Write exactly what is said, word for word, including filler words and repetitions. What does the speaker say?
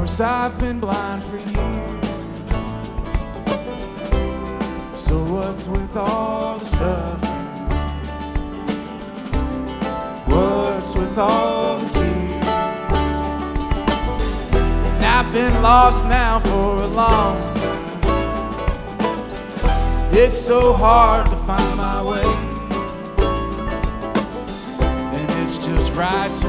course I've been blind for you. So what's with all the suffering? What's with all the tears? And I've been lost now for a long time. It's so hard to find my way, and it's just right to